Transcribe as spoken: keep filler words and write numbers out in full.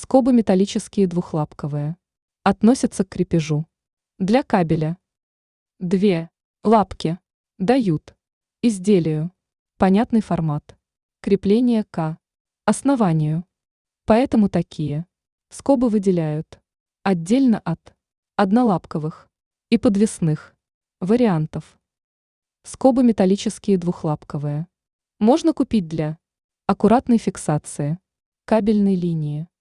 Скобы металлические двухлапковые. Относятся к крепежу. Для кабеля. Две лапки дают изделию понятный формат. Крепление к основанию. Поэтому такие скобы выделяют отдельно от однолапковых и подвесных вариантов. Скобы металлические двухлапковые. Можно купить для аккуратной фиксации кабельной линии.